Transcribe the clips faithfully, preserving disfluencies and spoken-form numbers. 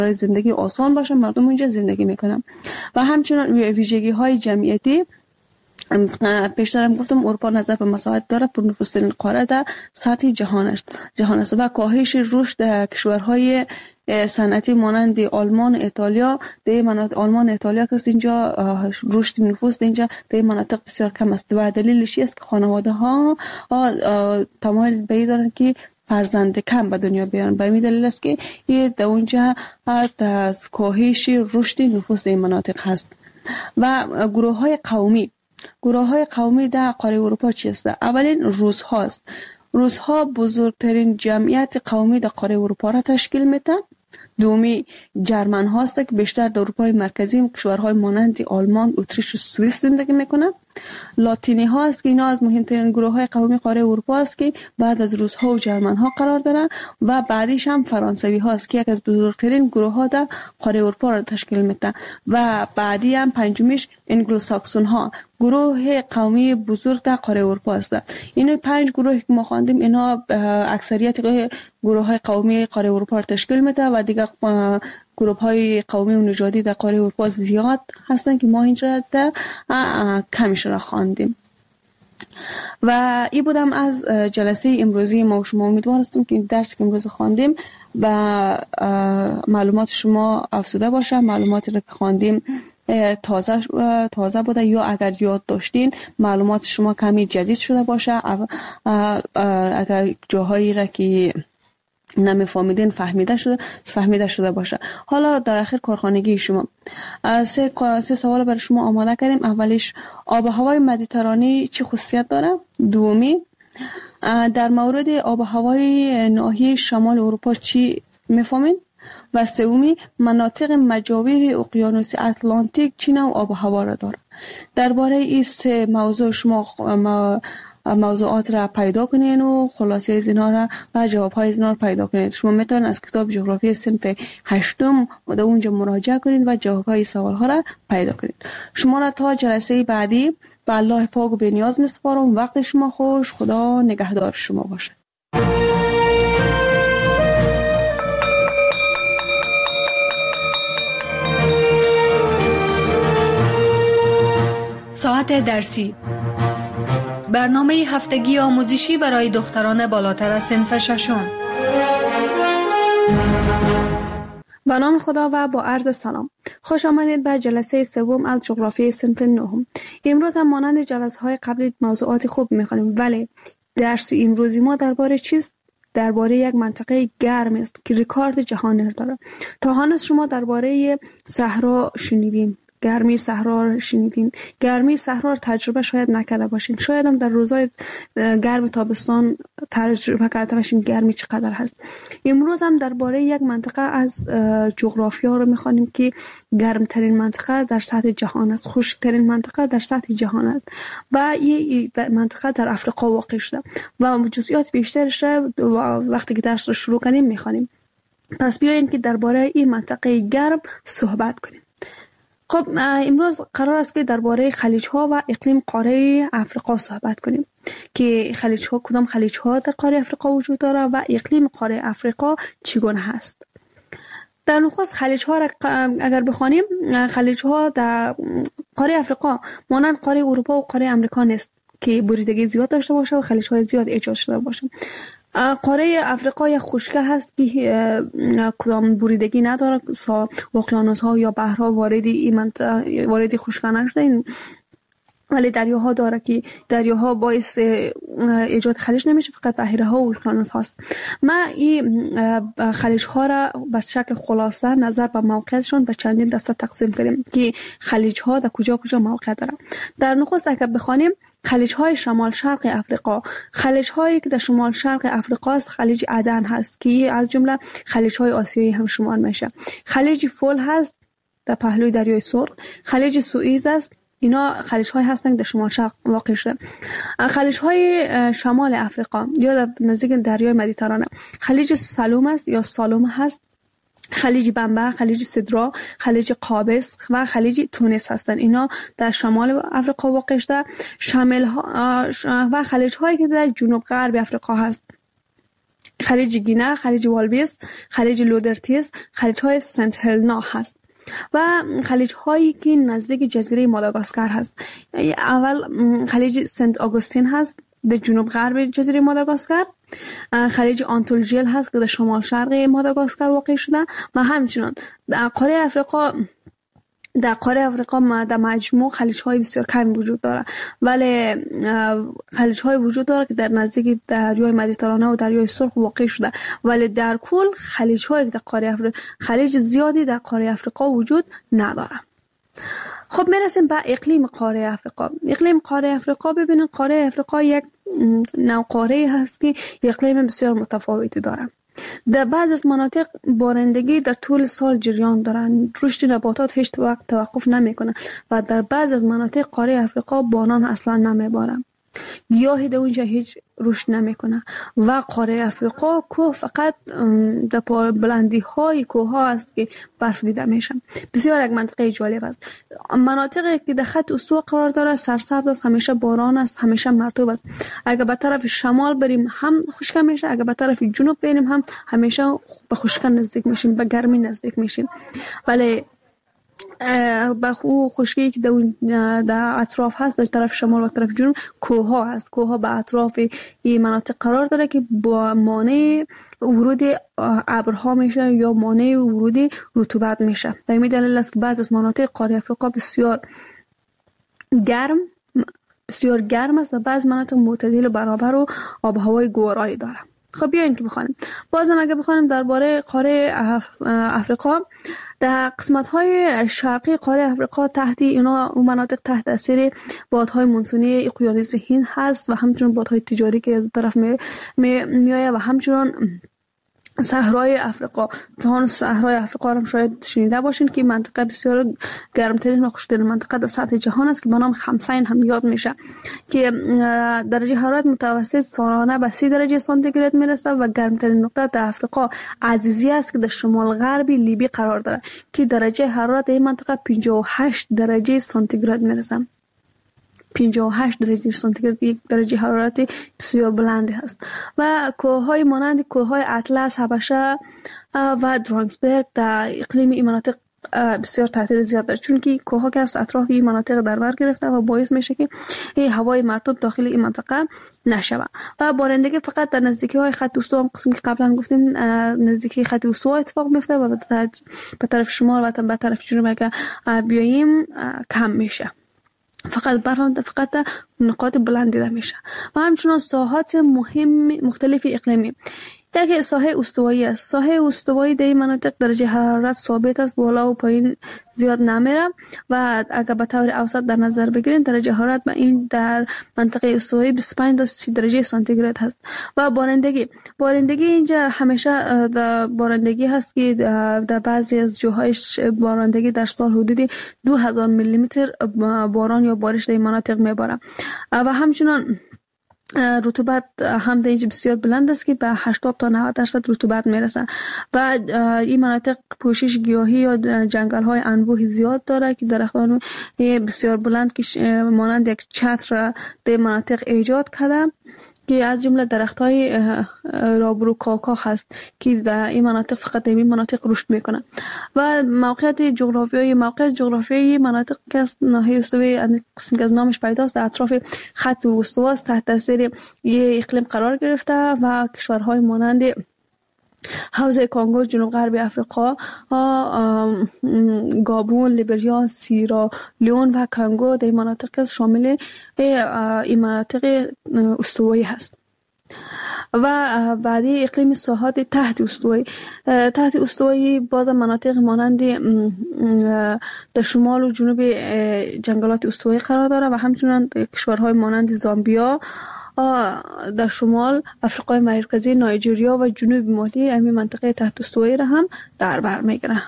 زندگی آسان باشه، مردم اونجا زندگی میکنن. و همچنین ویژگی های جمعیتی، پیشترم گفتم اروپا نظر به مساحت داره، پر نفوذترین قاره در سطح جهان است جهان است و کاهش رشد کشورهای صنعتی مانند آلمان، ایتالیا، در مناطق آلمان، ایتالیا که اینجا رشد نفوذ اینجا در مناطق بسیار کم است و دلیلش است که خانواده ها تمایل به این دارن که فرزند کم به دنیا بیارن. به این دلیل است که این در اونجا از کاهش رشد نفوذ این مناطق هست. و گروه های قومی گروه های قومی در قاره اروپا چی است؟ اولین روس هاست. روس ها بزرگترین جمعیت قومی در قاره اروپا را تشکیل میده. دومی جرمن هاست که بیشتر در اروپای مرکزی کشورهای مانند آلمان، اتریش و سوئیس زندگی میکنند. لاتینی ها است که اینا از مهمترین گروه های قومی قاره اروپا است که بعد از روس ها و جرمن ها قرار دارند و بعدیش هم فرانسوی ها است که یک از بزرگترین گروه ها در قاره اروپا را تشکیل میده و بعدی هم پنجمیش انگلو ساکسون ها، گروه قومی بزرگ در قاره اروپا است. این پنج گروه که ما خواندیم اینا اکثریت گروه های قومی قاره اروپا را تشکیل میده و دیگه گروه های قومی و نژادی در قاره اروپا زیاد هستن که ما اینجا در کمیش را خواندیم. و این بودم از جلسه امروزی ما و شما. امیدوار هستم که این درس که امروز خواندیم و معلومات شما افزوده باشه، معلوماتی را که خواندیم تازه تازه بوده یا اگر یاد داشتین معلومات شما کمی جدید شده باشه، اگر جاهایی را که نمیفهمیدین فهمیده شده فهمیده شده باشه. حالا در آخر کارخانگی شما سه سه سوال برای شما آماده کردیم. اولیش آب و هوای مدیترانه چه خصوصیت داره؟ دومی در مورد آب و هوای ناحیه شمال اروپا چی میفهمین؟ و سومی مناطق مجاور اقیانوس اتلانتیک چه نوع آب و هوا را داره؟ درباره این سه موضوع شما موضوعات را پیدا کنین و خلاصه از اینا را و جواب های از اینا را پیدا کنین. شما میتونید از کتاب جغرافی صنف هشتم در اونجا مراجعه کنین و جواب های سوال ها را پیدا کنین. شما را تا جلسه بعدی به الله پاک و بی‌نیاز میسپارم. وقت شما خوش. خدا نگهدار شما باشه. ساعت درسی، برنامه هفتگی آموزشی برای دختران بالاتر از صنف ششم. به نام خدا و با عرض سلام. خوش آمدید به جلسه سوم از جغرافی صنف نهم. امروز هم مانند جلسه های قبلی موضوعات خوب می‌خوانیم، ولی درس امروزی ما درباره چیست؟ درباره یک منطقه گرم است که رکورد جهانی داره. تا هنوز شما درباره صحرا شنیدین، گرمی صحرا رو شنیدین. گرمی صحرا رو تجربه شاید نکرده باشین، شاید هم در روزهای گرم تابستان تجربه کرده باشین گرمی چقدر هست. امروز هم درباره یک منطقه از جغرافیا رو میخوانیم که گرمترین منطقه در سطح جهان است، خشکترین منطقه در سطح جهان است و این منطقه در افریقا واقع شده و جزئیات بیشترش وقتی که درس رو شروع کنیم میخوانیم. پس بیاین که درباره این منطقه گرم صحبت کنیم. خب امروز قرار است که درباره خلیج‌ها و اقلیم قاره افریقا صحبت کنیم که خلیج‌ها کدام خلیج‌ها در قاره افریقا وجود داره و اقلیم قاره افریقا چگونه هست. در نخست خلیج‌ها را اگر بخوانیم، خلیج‌ها در قاره افریقا مانند قاره اروپا و قاره امریکا نیست که بریدگی زیاد داشته باشه و خلیج‌های زیاد ایجاد شده باشه. قاره افریقا یک خشکه هست که کدام بریدگی نداره، اقیانوس‌ها یا بحرها واردی این منطقه واردی خشکه نشده، ولی دریاها داره که دریاها باعث ایجاد خلیج نمیشه، فقط بحیره‌ها و اقیانوس هاست. ما این خلیج‌ها را به شکل خلاصه نظر به موقعیتشون به چندین دسته تقسیم کردیم که خلیج‌ها در کجا کجا موقع دارن. در نخست اگر بخوانیم خلیج‌های شمال شرق افریقا، خلیج‌هایی که در شمال شرق افریقا است خلیج عدن هست که از جمله خلیج‌های آسیایی هم شمار میشه. خلیج فول هست در پهلوی دریای سرخ، خلیج سوئیز است. اینا خلیج‌های هستند در شمال شرق واقع شده. خلیج‌های شمال افریقا یا در نزدیک دریای مدیترانه، خلیج سالوم است یا سالوم هست، خلیج بمبا، خلیج سدرا، خلیج قابس و خلیج تونس هستند. اینا در شمال افریقا واقع شده. شامل ها و خلیج هایی که در جنوب غرب افریقا هست. خلیج گینه، خلیج والویس، خلیج لودرتیس، خلیج های سنت هلنا هست و خلیج هایی که نزدیک جزیره ماداگاسکار هست. اول خلیج سنت آگوستین هست در جنوب غرب جزیره ماداگاسکار، خلیج آنتولژیل هست که در شمال شرق ماداگاسکار واقع شده و همچنین در قاره افریقا در قاره افریقا در مجموع خلیج های بسیار کمی وجود داره، ولی خلیج های وجود داره که در نزدیک دریای مدیترانه و دریای سرخ واقع شده، ولی در کل خلیج های در قاره افریقا خلیج زیادی در قاره افریقا وجود نداره. خب میرسیم به اقلیم قاره افریقا. اقلیم قاره افریقا، ببینید قاره افریقا یک نوع قاره هست که اقلیم بسیار متفاوتی داره. در بعض از مناطق بارندگی در طول سال جریان دارن، رشد نباتات هیچ وقت توقف نمیکنه و در بعض از مناطق قاره افریقا باران اصلا نمیباره، گیاهی در اونجا هیچ رشد نمیکنه و قاره افریقا کوه فقط در بلندی های کوه ها است که برف دیده میشه. بسیار یک منطقه جالب است. مناطقی که در خط استوا قرار داره سرسبز است، همیشه باران است، همیشه مرطوب است. اگر به طرف شمال بریم هم خشک میشه، اگر به طرف جنوب بریم هم همیشه به خشکی نزدیک میشیم، به گرمی نزدیک میشیم. ولی به خو خشکی که در, در اطراف هست در طرف شمال و طرف جنوب کوه ها هست. کوه ها به اطراف این مناطق قرار داره که با مانع ورود ابرها میشه یا مانع ورود رطوبت میشه. به این دلیل است که بعض از مناطق قاره افریقا بسیار گرم بسیار گرم است و بعض مناطق معتدل و برابر و آب و هوای گوارایی داره. خب بیاین که بخوانیم. بازم اگه بخوانیم درباره قاره افریقا، در قسمت‌های شرقی قاره افریقا تحت اینا اون مناطق تحت تاثیر بادهای مونسونی اقیانوس هند هست و همچنین بادهای تجاری که طرف می میآید و همچنین صحرای افریقا. تهان صحرای افریقا هم شاید شنیده باشین که منطقه بسیار گرمترین و خوشترین منطقه در سطح جهان است که به نام خمسین هم یاد میشه که درجه حرارت متوسط سالانه به سی درجه سانتیگراد میرسه و گرمترین نقطه در افریقا عزیزی است که در شمال غربی لیبی قرار داره که درجه حرارت این منطقه پنجاه و هشت درجه سانتیگراد میرسه. پنجاه و هشت درجه سانتیگراد یک درجه حرارت بسیار بلندی هست و کوههای مانند کوههای اطلس، حبشه و درانگسبرگ در اقلیم این مناطق بسیار تاثیر زیاد داره، چون که کوهها که از اطراف این مناطق در بر گرفته و باعث میشه که این هوای مرطوب داخل این منطقه نشود و بارندگی فقط در نزدیکی های خط استوا، قسمی که قبلا گفتیم نزدیکی خط استوا اتفاق میفته و به طرف شمال و به طرف جنوب که بیاییم کم میشه. فقط برهم فقط نقاط بلند دیده میشه و همچنان ساحات مهم مختلف اقلیمی. یک ساحه استوایی است. ساحه استوایی در این مناطق درجه حرارت ثابت است، بالا و پایین زیاد نمیره و اگر به طور اوسط در نظر بگیرین درجه حرارت به این در منطقه استوایی بیست و پنج تا سی درجه سانتیگراد هست. و بارندگی بارندگی اینجا همیشه در بارندگی هست که در بعضی از جاهای بارندگی در سال حدود دو هزار میلی متر باران یا بارش در این مناطق میباره و همچنان رطوبت هم در اینجا بسیار بلند است که به هشتاد تا نود درصد رطوبت میرسه و این مناطق پوشش گیاهی یا جنگل های انبوه زیاد داره که درختان بسیار بلند که مانند یک چتر در مناطق ایجاد کرده که از جمله درخت‌های رابرو کاکا هست که در این مناطق فقط در این مناطق رشد میکنه و موقعیت جغرافیایی موقعیت جغرافیایی مناطق که از ناحیه استوایی قسمی که از نامش پیداست در اطراف خط استوا است، تحت تاثیر یه اقلیم قرار گرفته و کشورهای مانند حوزه کانگو، جنوب غربی افریقا، گابون، لیبریا، سیرا لیون و کانگو در مناطق شامل این مناطق استوایی هست. و بعدی اقلیم ساحات تحت استوایی تحت استوایی باز مناطق مانند در شمال و جنوب جنگلات استوایی قرار داره و همچنین کشورهای مانند زامبیا در شمال، افریقای مرکزی، نایجریا و جنوب مالی همین منطقه تحت استوایی را هم در بر میگیره.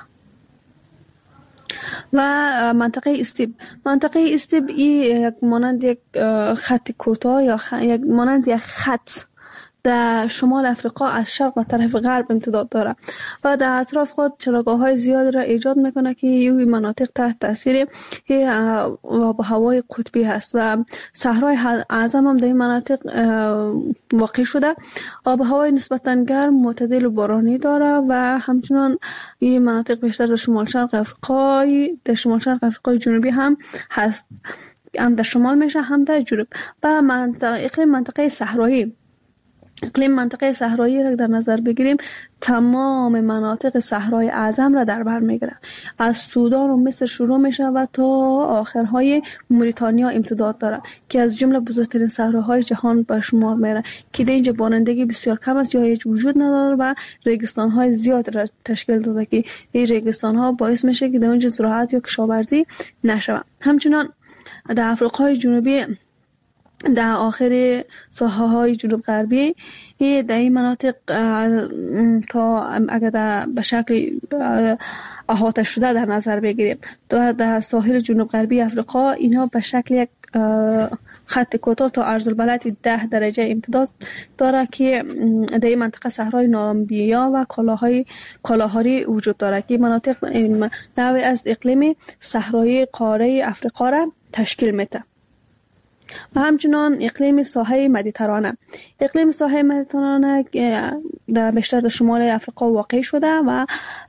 و منطقه استیب منطقه استیب یک مانند یک خط کوتاه یا خ... یک مانند یک خط در شمال افریقا از شرق و طرف غرب امتداد داره و در اطراف خود چراگاه‌های زیاد را ایجاد میکنه که این مناطق تحت تاثیر آب و هوای قطبی هست و صحرای اعظم هم در این مناطق واقع شده. آب و هوای نسبتاً گرم، معتدل و بارانی داره و همچنان این مناطق بیشتر در شمال شرق افریقای در شمال شرق افریقای جنوبی هم هست، هم در شمال میشه هم در جنوب. و منطقه اقلیم منطقه صحرایی اقلیم منطقه صحرایی را در نظر بگیریم، تمام مناطق صحرای اعظم را در بر میگیره. از سودان و مصر شروع میشه و تا آخرهای موریتانیا امتداد داره که از جمله بزرگترین صحراهای جهان به شمار میره که در اینجا بارندگی بسیار کم است یا هیچ وجود نداره و ریگستان‌های زیاد را تشکیل داده که این ریگستان‌ها باعث میشه که در اونجا زراعت یا کشاورزی نشود. همچنان در افریقای جنوبی در آخر ساحه‌های جنوب غربی در این مناطق تا اگر در به شکل احاطه شده در نظر بگیریم در ساحل جنوب غربی افریقا اینها به شکل یک خط کوتاه تا عرض البلد ده درجه امتداد داره که در این منطقه صحرای نامبیا و کالاهای کالاهاری وجود داره که مناطق نوعی از اقلیم صحرایی قاره افریقا را تشکیل میده. و همچنان اقلیم ساحل مدیترانه اقلیم ساحل مدیترانه در بیشتر در شمال افریقا واقع شده و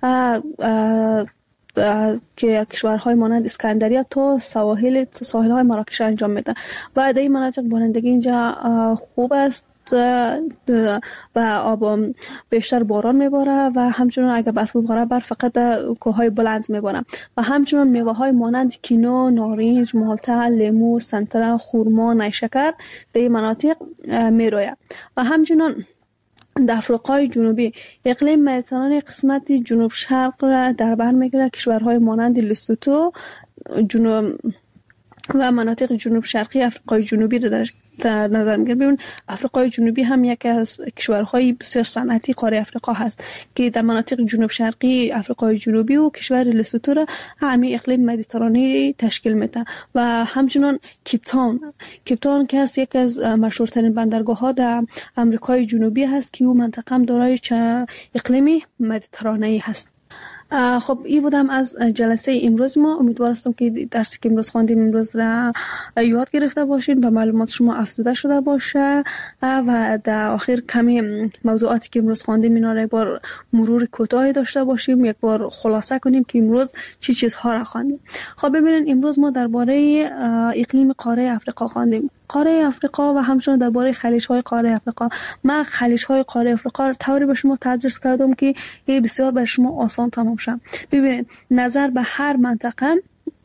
که کشورهای مانند اسکندریه تا سواحل تا ساحل‌های مراکش انجام میده و در این مناطق بارندگی اینجا خوب است و آب بیشتر باران میباره و همچنان اگر برف بباره برف فقط در کوههای بلند میباره و همچنان میوه های مانند کینو، نارنج، مالتا، لیمو، سنتره، خورما، نیشکر در این مناطق میروید. و همچنان در افریقای جنوبی اقلیم مدیترانه قسمت جنوب شرق را در بر میگیره. کشورهای مانند لسوتو جنوب و مناطق جنوب شرقی افریقای جنوبی را در در نظر میگیریم. ببین افریقای جنوبی هم یکی از کشورهای بسیار صنعتی قاره افریقا هست که در مناطق جنوب شرقی افریقای جنوبی و کشور لسوتو را همین اقلیم مدیترانه تشکیل میده. و همچنان کیپ تاون کیپ تاون که است یکی از مشهورترین بندرگاه ها در امریکای جنوبی هست که او منطقه هم دارای اقلیم مدیترانه هست. خب این بودم از جلسه امروز ما. امیدوارم که درسی که امروز خواندیم امروز را یاد گرفته باشین، به معلومات شما افزوده شده باشه و در آخر کمی موضوعاتی که امروز خواندیم اینا را یک بار مرور کوتاهی داشته باشیم، یک بار خلاصه کنیم که امروز چی چیزها را خواندیم. خب ببینید امروز ما درباره اقلیم قاره افریقا خواندیم، قاره افریقا و همچنین درباره خلیج‌های قاره افریقا. من خلیج‌های قاره افریقا را طوری به شما تدریس کردم که این بسیار بر شما آسان تمام شد. ببینید نظر به هر منطقه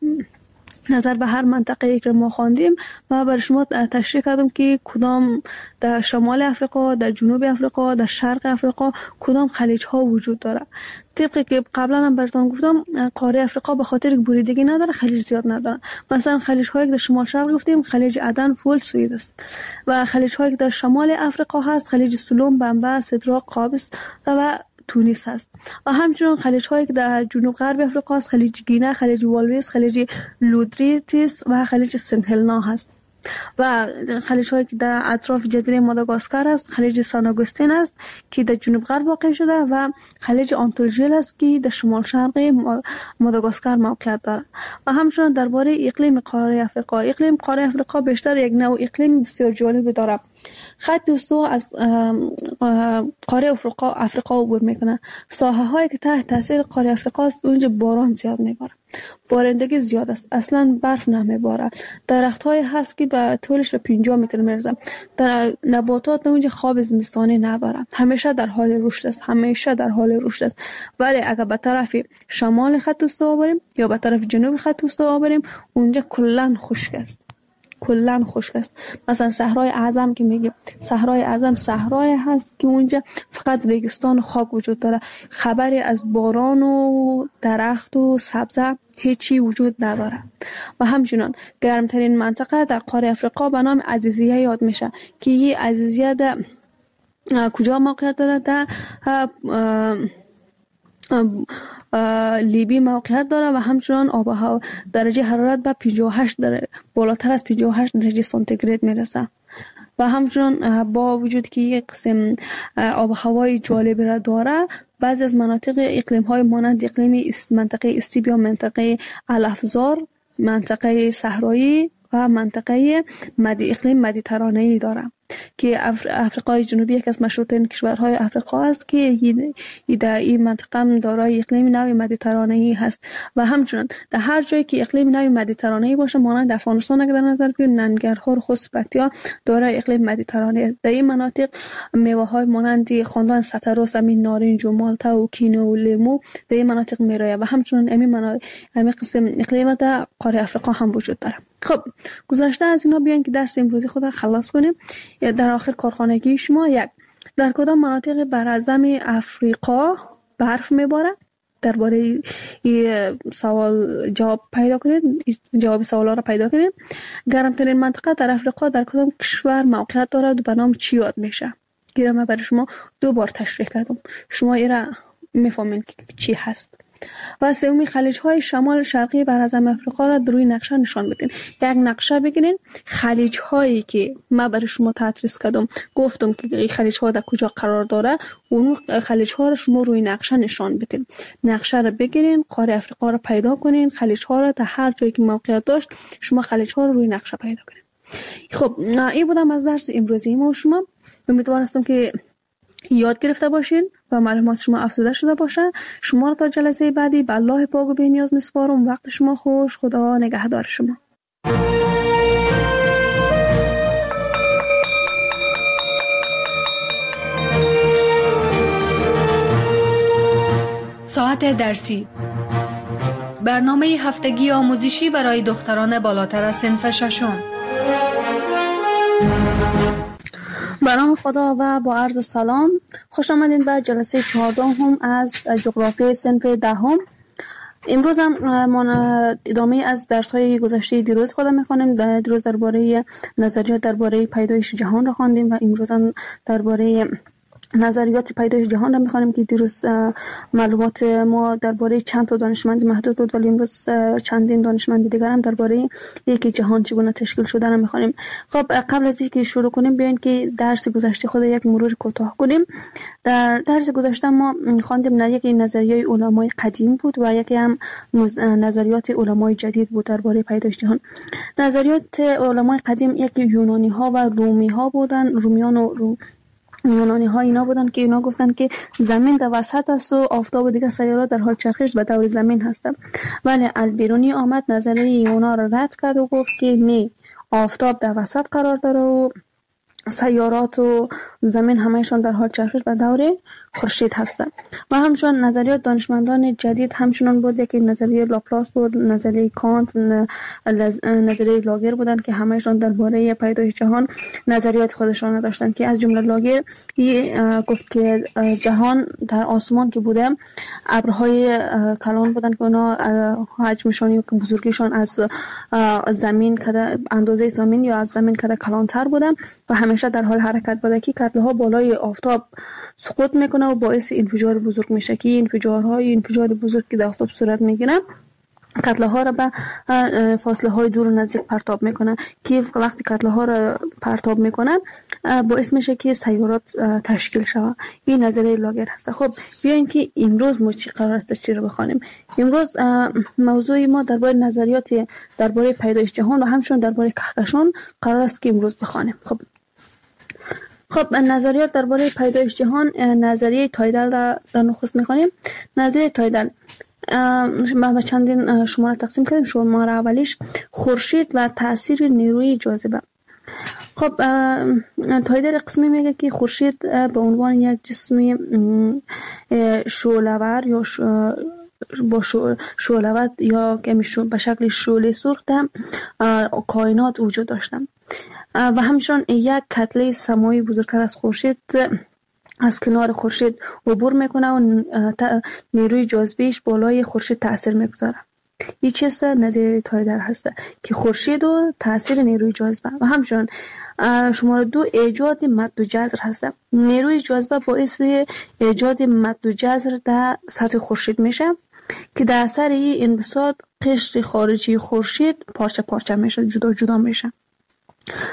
نظر به هر منطقه که ما خواندیم و برای شما تشریح کردم که کدام در شمال افریقا، در جنوب افریقا، در شرق افریقا کدام خلیج ها وجود داره. طبقی که قبلا هم براتون گفتم قاره افریقا به خاطر بریدگی نداره خلیج زیاد نداره. مثلا خلیج هایی که در شمال شرق گفتیم خلیج عدن، فول، سوئد است و خلیج هایی که در شمال افریقا هست خلیج سلوم، بمبا، سدراق، قابس و تونس هست. و همچنین خلیج هایی که در جنوب غرب افریقا است خلیج گینه، خلیج والویس، خلیج لودریتیس و خلیج سنت هلنا هست. و خلیج هایی که در اطراف جزیره ماداگاسکار است خلیج سان آگوستین است که در جنوب غرب واقع شده و خلیج آنتولژیل است که در شمال شرق ماداگاسکار موقعیت دارد. و همچنین درباره اقلیم قاره افریقا، اقلیم قاره افریقا بیشتر یک نوع اقلیم بسیار جالب دارد. خط استوا از قاره افریقا افریقا عبور میکنه. ساحه هایی که تحت تاثیر قاره افریقا است اونجا باران زیاد میباره، بارندگی زیاد است، اصلا برف نمیباره. درخت های هست که به طولش به پنجاه متر میرسه. در نباتات اونجا خواب زمستانی نداره، همیشه در حال رشد است، همیشه در حال رشد است. ولی اگر به طرف شمال خط استوا بریم یا به طرف جنوب خط استوا بریم اونجا کلا خشک است، کلا خشک است. مثلا صحرای اعظم که میگیم، صحرای اعظم صحرای هست که اونجا فقط ریگستان و خاک وجود داره، خبری از باران و درخت و سبزه هیچی وجود نداره. و همچنین گرمترین منطقه در قاره افریقا به نام عزیزیه یاد میشه که این عزیزیه در کجا موقعیت داره؟ در لیبی موقعیت داره و همچنان آب و هوا درجه حرارت به پنجاه و هشت درجه بالاتر از پنجاه و هشت درجه سانتیگراد میرسه. و همچنان با وجود که یک قسم آب و هوای جالب را داره، بعضی از مناطق اقلیم های مانند اقلیم است منطقه استیبیا، منطقه الافزار، منطقه صحرایی و منطقه مدی اقلیم مدیترانه‌ای داره که افریقای جنوبی یک از مشهورترین کشورهای افریقا است که در این منطقه دارای اقلیم نوع مدیترانه‌ای هست و همچنین در هر جایی که اقلیم نوع مدیترانه‌ای باشه، مانند افغانستان اگر در نظر بگیریم، ننگرهار، خوست، پکتیا دارای اقلیم مدیترانه‌ای. در این مناطق میوه‌های مانند خواندن ستروس، امین نارنج و مالتا و کینو و لیمو در این مناطق میرایه و همچنین امین مناطق همین قسم اقلیم در قاره افریقا هم وجود داره. خب گذشته از اینا بیان که درس امروزی خود خلاص کنیم. در آخر کارخانگی شما یک، در کدام مناطق براعظم افریقا برف میباره؟ درباره این سوال جواب پیدا کنید، جواب سوالا را پیدا کنید. گرمترین منطقه در افریقا در کدام کشور موقعیت دارد و به نام چی یاد میشه؟ گیرم من برای شما دو بار تشریح کردم، شما ایرا میفهمین چی هست. و سومی، خلیج های شمال شرقی براعظم افریقا را در روی نقشه نشان بدین. یک نقشه بگیرین، خلیج هایی که ما برای شما تدریس کردم، گفتم که این خلیج ها در کجا قرار داره، اون خلیج ها را شما روی نقشه نشان بدین. نقشه را بگیرین، قاره افریقا را پیدا کنین، خلیج ها را در هر جایی که موقعیت داشت شما خلیج ها را روی نقشه پیدا کنین. خب این بودم از درس امروزی ما و شما. امیدوارم که یاد گرفته باشین و معلومات شما افزوده شده باشه. شما را تا جلسه بعدی به الله پاک و بی‌نیاز میسپارم. وقت شما خوش. خدا نگهدار شما. ساعت درسی، برنامه هفتگی آموزشی برای دختران بالاتر از صنف ششم. به نام خدا و با عرض سلام، خوش آمدید به جلسه چهاردهم از جغرافی صنف دهم. امروز هم ما ادامه از درس های گذشته دیروز خودم میخوانیم. دیروز درباره نظریات درباره پیدایش جهان را خواندیم و امروز هم درباره نظریات پیدایش جهان را می‌خوانیم که دیروز معلومات ما درباره چند تا دانشمند محدود بود، ولی امروز چندین دانشمند دیگر هم درباره یکی جهان چگونه تشکیل شده را می‌خوانیم. خب قبل از اینکه شروع کنیم بیاین که درس گذشته خود یک مرور کوتاه کنیم. در درس گذشته ما خواندیم نه یکی نظریه علمای قدیم بود و یکی هم نظریات علمای جدید بود درباره پیدایش جهان. نظریات علمای قدیم یکی یونانی‌ها و رومی‌ها بودن. رومیان و روم یونانی ها اینا بودن که اینا گفتن که زمین در وسط است و آفتاب و دیگه سیارات در حال چرخش به دور زمین هستن، ولی البیرونی آمد نظریه اونا را رد کرد و گفت که نه، آفتاب در وسط قرار داره و سیارات و زمین همهشان در حال چرخش به دور خورشید هستند. و همچنین نظریات دانشمندان جدید همچنان بود، یکی نظریه لاپلاس بود، نظریه کانت، نظریه لاگر بودن که همهشان درباره پیدایش جهان نظریات خودشان داشتند که از جمله لاگر گفت که جهان در آسمان که بوده ابرهای کلان بودن که اونا حجمشان یا بزرگیشان از زمین کده اندازه زمین یا از زمین کده کلانتر بودن و همیشه در حال حرکت بوده که کتله‌ها بالای آفتاب سقوط میکنه و باعث انفجار بزرگ میشه که انفجارهای انفجار بزرگ که در آفتاب صورت میگیره کتله ها را به فاصله های دور و نزدیک پرتاب میکنه که وقتی کتله ها را پرتاب میکنه باعث میشه که سیارات تشکیل شود. این نظریه لاگر هست. خب بیاین که امروز ما چی قرار است چی رو بخوانیم. امروز موضوع ما درباره نظریات درباره پیدایش جهان و همچنین درباره کهکشان قرار است که امروز بخوانیم. خب خب نظریات درباره پیدایش جهان، نظریه تایدل را در نخست میخوانیم. نظریه تایدل ما به چندین شماره تقسیم کردیم. شماره اولیش خورشید و تاثیر نیروی جاذبه. خب تایدل قسمی میگه که خورشید به عنوان یک جسم شعله‌ور یا با شعله‌ور یا که به شکل شعله سرخ در کائنات وجود داشتن و همچنین یک کتله سماوی بزرگتر از خورشید از کنار خورشید عبور میکنه و نیروی جاذبهش بالای خورشید تاثیر میگذاره. این چیز نظریه تایدل هست که خورشید و تاثیر نیروی جاذبه و همچنین شماره دو ایجاد مد و جزر هست. نیروی جاذبه باعث ایجاد مد و جزر در سطح خورشید میشه که در اثر این انبساط قشر خارجی خورشید پارچه پارچه میشه، جدا جدا میشه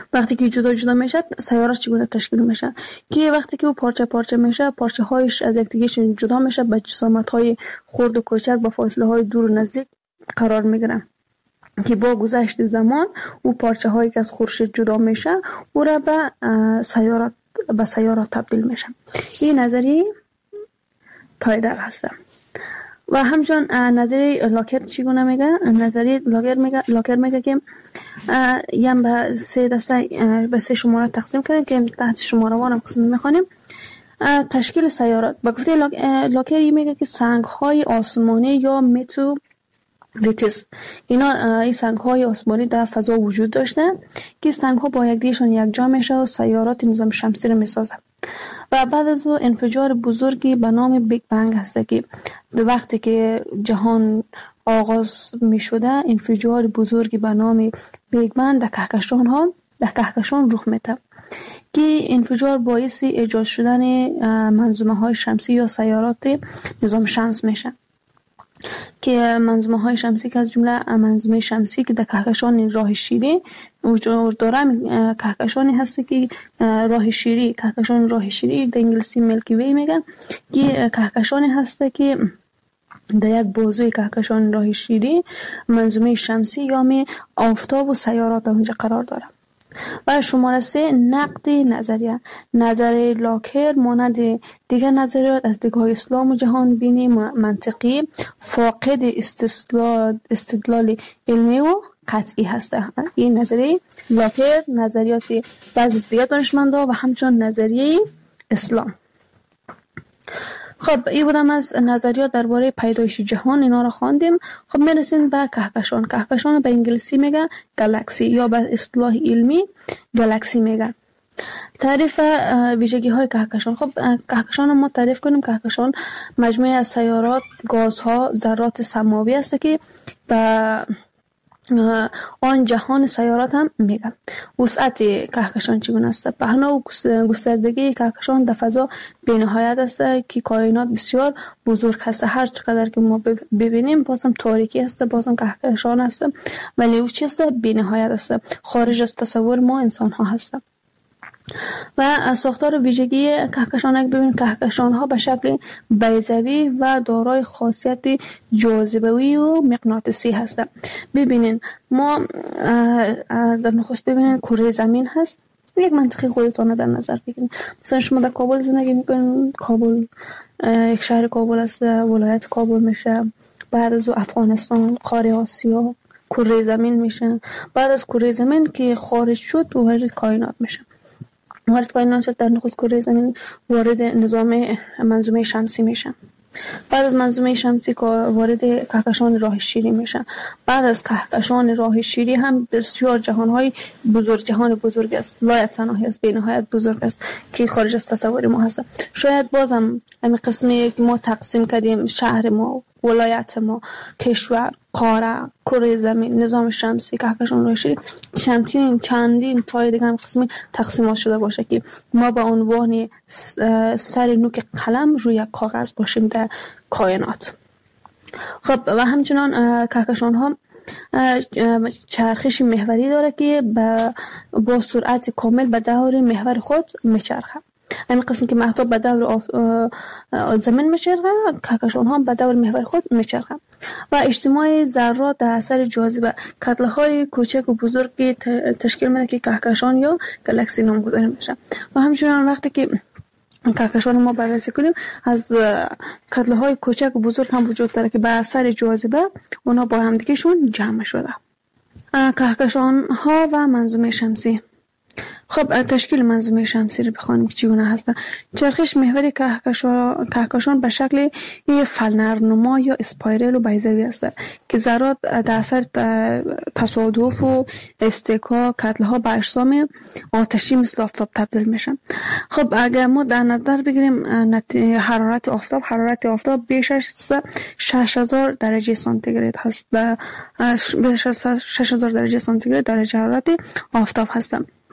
وقتی که جدا جدا میشه سیارات چگونه تشکیل میشه که وقتی که او پارچه پارچه میشه پارچه هایش از یکدیگه جدا میشه به جسامت های خرد و کوچک با فاصله های دور و نزدیک قرار میگیرن که با گذشت زمان او پارچه هایی که از خورشید جدا میشه او را به سیارات به سیارات تبدیل میشه. این نظریه تایدل هست. و همچنان نظریه لاکر چگونه میگه؟ نظریه لاکر میگه لاکر میگه که یم به سه دسته به سه شماره تقسیم کردیم که تحت شماره وان هم قسم میخوانیم. تشکیل سیارات با گفته لاکر میگه که سنگ های آسمانی یا متو ریتس اینا این سنگ های آسمانی در فضا وجود داشته که سنگ ها با یک دیگه‌شان یکجا میشه و سیارات نظام شمسی رو میسازه. و بعد از او انفجار بزرگی به نام بیگ بنگ هست که وقتی که جهان آغاز می شده انفجار بزرگی به نام بیگ بنگ در کهکشان ها در کهکشان رخ میده که انفجار باعث ایجاد شدن منظومه های شمسی یا سیارات نظام شمس میشه که منظومه های شمسی که از جمله منظومه شمسی که در کهکشان راه شیری وجود داره کهکشانی هست که راه شیری کهکشان راه شیری در انگلیسی میلکی وی میگن که کهکشانی هست که در یک بازوی کهکشان راه شیری منظومه شمسی یا می آفتاب و سیارات اونجا قرار داره. و شماره سه نقد نظریه نظریه لاکر مانند دیگر نظریات از دیدگاه اسلام و جهان بینی منطقی فاقد استدلال استدلال علمی و قطعی هست. این نظریه لاکر نظریات بعضی از دیگر دانشمندان و همچنان نظریه اسلام. خب این بودم از نظریات درباره پیدایش جهان، اینا رو خواندیم. خب میرسیم به کهکشان. کهکشان به انگلیسی میگه گالاکسی یا به اصطلاح علمی گالاکسی میگه. تعریف ویژگی های کهکشان. خب کهکشان ما تعریف کنیم. کهکشان مجموعه از سیارات، گازها، ذرات سماوی است که به آن جهان سیارات هم میگم. وسعت کهکشان چگونه است؟ پهنا و گستردگی کهکشان در فضا بی‌نهایت است که کائنات بسیار بزرگ است. هر چقدر که ما ببینیم بازم تاریکی است، بازم کهکشان است، ولی او چی است؟ بی‌نهایت است، خارج از تصور ما انسان ها هست. و ساختار ویژگی کهکشان اگه ببینیم کهکشان ها به شکل بیضوی و دارای خاصیت جاذبه‌ای و مغناطیسی هستند. ببینین ما در نخست ببینین کره زمین هست. یک منطقه خودتون در نظر بگیرید. مثلا شما در کابل زندگی میکنین، کابل یک شهر کابل است، ولایت کابل میشه. بعد از افغانستان، قاره آسیا، کره زمین میشه. بعد از کره زمین که خارج شد وارد کائنات میشه. وارد کائنات شد در نخست کره زمین وارد نظام منظومه شمسی میشه. بعد از منظومه شمسی وارد کهکشان راه شیری میشه. بعد از کهکشان راه شیری هم بسیار جهانهای بزرگ جهان بزرگ است، لایتناهی است، بی‌نهایت بزرگ است که خارج از تصور ما هست. شاید بازم همین قسمی که ما تقسیم کردیم شهر ما، ولایت ما، کشور، قاره، کره زمین، نظام شمسی، کهکشان راه شیری چندین چندین تای دیگه هم قسمی تقسیمات شده باشه که ما به عنوان سر نوک قلم روی کاغذ باشیم در کائنات. خب و همچنان کهکشان ها چرخش محوری داره که با سرعت کامل به دور محور خود میچرخه. همین قسم که مهتاب به دور زمین میچرخه، کهکشان ها به دور محور خود میچرخه. و اجتماع ذرات در اثر جاذبه کتله های کوچک و بزرگی تشکیل میده که کهکشان یا گالاکسی نامگذاری میشه. و همچنان وقتی که کهکشان ما بررسی کنیم از کتله های کوچک و بزرگ هم وجود داره که به اثر جاذبه اونا با هم دیگه شون جمع شده. کهکشان ها و منظومه شمسی. خب تشکیل منظومه شمسی رو بخوانیم که چگونه هست. چرخش محوری کهکشان کهکشان به شکل یک فلنرنما یا اسپایرل و بیضوی است که ذرات در اثر تصادف و استحکاک کتله‌ها به اجسام آتشی مثل آفتاب تبدیل میشن. خب اگر ما در نظر بگیریم حرارت آفتاب حرارت آفتاب بیش از شش هزار درجه سانتیگراد هست. بیش از شش هزار درجه سانتیگراد درجه حرارت آفتاب هست.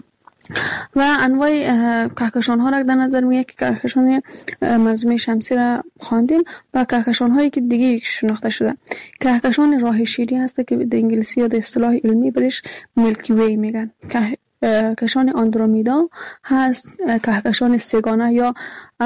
و انواع کهکشان ها را در نظر میگیریم که کهکشان منظومه شمسی را خواندیم و کهکشان هایی که دیگه شناخته شده. کهکشان راه شیری هست که به انگلیسی یا به اصطلاح علمی برش میلکی وی میگن. کهکشان آندرومیدا هست، کهکشان سگانه یا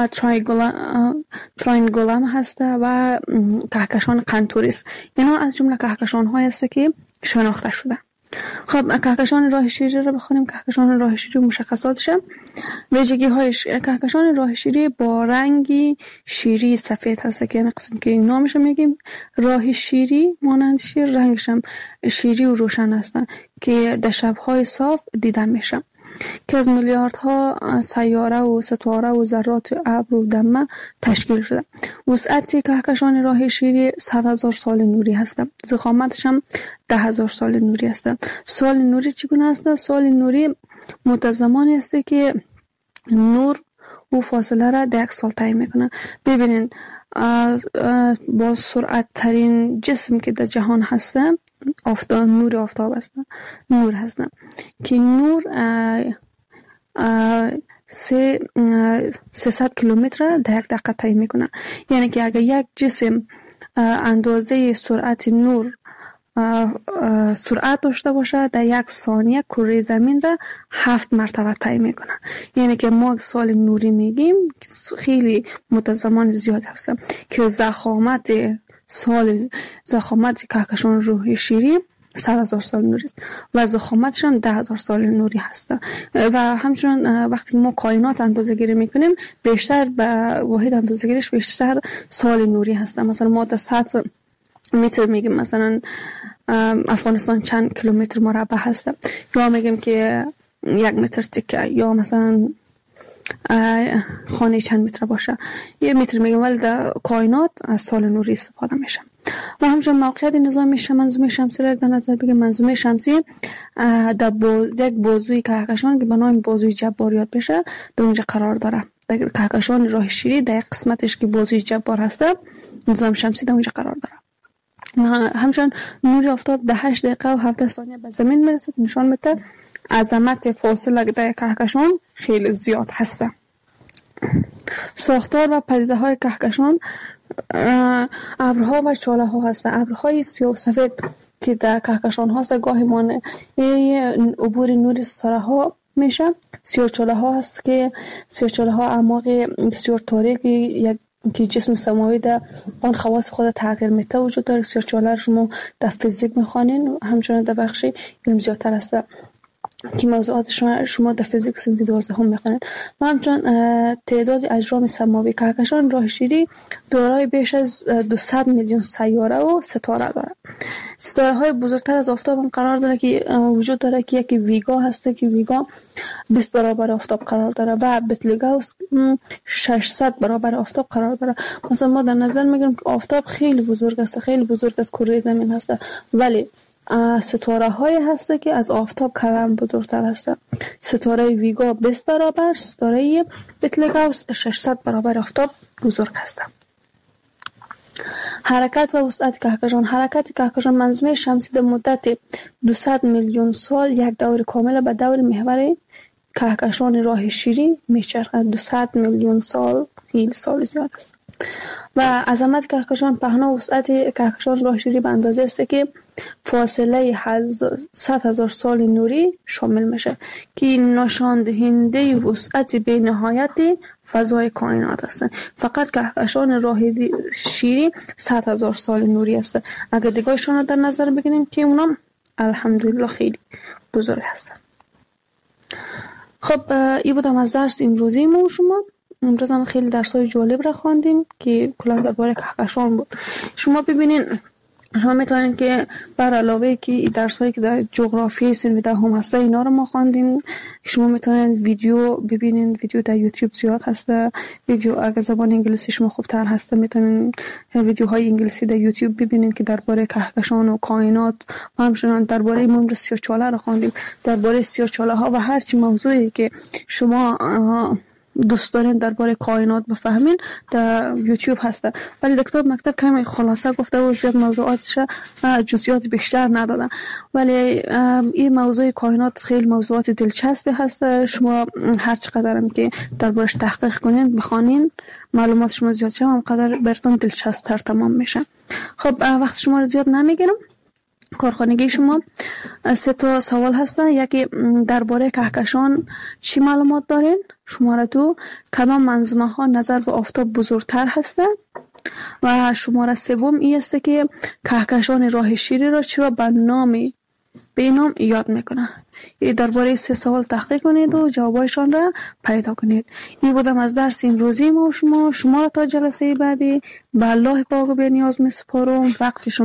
تراینگولم هست و کهکشان قنتوریس. اینا از جمله کهکشان های است که شناخته شده. خب کهکشان راه شیری رو بخونیم. کهکشان راه شیری مشخصاتش، ویژگی هایش: کهکشان راه شیری با رنگی شیری سفید هست که این قسم که نامش میگیم راه شیری، مانند شیر، رنگش هم شیری و روشن هستن که در شب‌های صاف دیده میشه، که از میلیاردها سیاره و ستاره و ذرات ابر و دمه تشکیل شده. وسعت کهکشان راه شیری صد هزار سال نوری هست. ضخامتش هم ده هزار سال نوری هست. سال نوری چگونه است؟ سال نوری متزمانی است که نور و فاصله را در یک سال تعیین میکنه. ببینید با سرعت ترین جسم که در جهان هست آفتاب، نور آفتاب است، نور هست که نور سه سیصد کیلومتر در یک دقیقه طی میکنه. یعنی که اگر یک جسم اندازه سرعت نور سرعت داشته باشه، در یک ثانیه کره زمین را هفت مرتبه طی میکنه. یعنی که ما سال نوری میگیم خیلی مدت زمان زیاد هست که ضخامت سال ضخامت کهکشان راه شیری صد هزار سال نوری است و ضخامتش هم ده هزار سال نوری هست. و همچنین وقتی ما کائنات اندازه گیری میکنیم بیشتر به واحد اندازه گیریش بیشتر سال نوری هست. مثلا ما در صد متر میگیم مثلا افغانستان چند کیلومتر مربع هست، یا میگیم که یک متر تکه، یا مثلا خانه چند متر باشه، یک متر میگیم، ولی در کائنات از سال نوری استفاده میشه. و همچنین موقعیت نظام منظومه شمسی را در نظر بگیریم. منظومه شمسی در باز... یک بازوی کهکشان که به نام بازوی جبار یاد بشه در اونجا قرار داره. در کهکشان راه شیری در یک قسمتش که بازوی جبار هست نظام شمسی در اونجا قرار داره. همچنین نور آفتاب در هشت دقیقه و هفده ثانیه به زمین میرسه، نشان میده عظمت فاصله در کهکشان خیلی زیاد هست. ساختار و پدیده های کهکشان: ابرها و چاله ها هستند. ابرهای سیاه و سفید که در کهکشان هاست گاهی مانع عبور نور ستاره ها میشه. سیاه چاله ها هست که سیاه چاله ها اعماق بسیار تاریک یک که جسم سماوی در آن خواص خود تغییر میده وجود داره. سیاه چاله شما در فیزیک میخوانین، همچنین در بخش علم زیادتر هست که موضوعات شما, شما در فیزیک سنفی دوازده هم میخوانید. و همچنین تعداد اجرام سماوی کهکشان راه شیری دارای بیش از دویست میلیون سیاره و ستاره داره. ستاره های بزرگتر از آفتاب هم قرار داره که وجود داره که یکی ویگا هسته که ویگا بیست برابر آفتاب قرار داره و بتلگاوس ششصد برابر آفتاب قرار داره. مثلا ما در نظر میگیریم که آفتاب خیلی بزرگ است، خیلی بزرگ از کره زمین هست، ولی ستاره های هسته که از آفتاب کلم بزرگتر هسته. ستاره ویگا بیست برابر، ستاره بتلگاوس ششصد برابر آفتاب بزرگ هسته. حرکت و وسعت کهکشان: حرکت کهکشان منظومه شمسی در مدت دویست میلیون سال یک دور کامل به دور محور کهکشان راه شیری میچرخد. دویست میلیون سال خیلی سال زیاد است. و عظمت کهکشان: پهنا و وسعت کهکشان راه شیری به اندازه است که فاصله صد هزار سال نوری شامل میشه که نشان دهنده وسعت بی نهایت فضای کائنات است. فقط کهکشان راه شیری صد هزار سال نوری است. اگر دیگه‌شون رو در نظر بگیریم که اونا الحمدلله خیلی بزرگ هستن. خب این بودم از درس امروزی ما شما. امروز هم خیلی درسای جالب را خواندیم که کلا درباره کهکشان بود. شما ببینین، شما میتونید که بر علاوه که درسایی که در جغرافی سنف دهم هسته اینا رو ما خواندیم، شما میتونید ویدیو ببینین. ویدیو در یوتیوب زیاد هسته. ویدیو اگه زبان انگلیسی شما خوبتر هسته میتونید ویدیوهای انگلیسی در یوتیوب ببینین که درباره کهکشان و کائنات و همچنین درباره ممر سیاه چاله رو خواندیم. درباره سیاه چاله ها و هر چی موضوعی که شما دوست دارین درباره کائنات بفهمین در یوتیوب هسته. ولی در کتاب مکتب کمی خلاصه گفته و زیاد موضوعاتش جزئیات بیشتر ندادن. ولی این موضوع کائنات خیلی موضوعات دلچسبی هست. شما هر چقدر هم که دربارش تحقیق کنین بخوانین معلومات شما زیاد شه هم قدر براتون دلچسب تر تمام میشه. خب وقت شما رو زیاد نمیگیرم. کارخانگی شما سه تا سوال هستن. یکی درباره کهکشان چی معلومات دارین؟ شماره دو کدام منظومه ها نظر به آفتاب بزرگتر هستند؟ و شماره سوم این است که کهکشان راه شیری را چرا به نام به نام یاد میکنه؟ این درباره سه سوال تحقیق کنید و جوابایشان را پیدا کنید. این بودم از درس امروزی ما و شما. شما را تا جلسه بعدی به الله پاک و بی‌نیاز میسپارم. وقت شما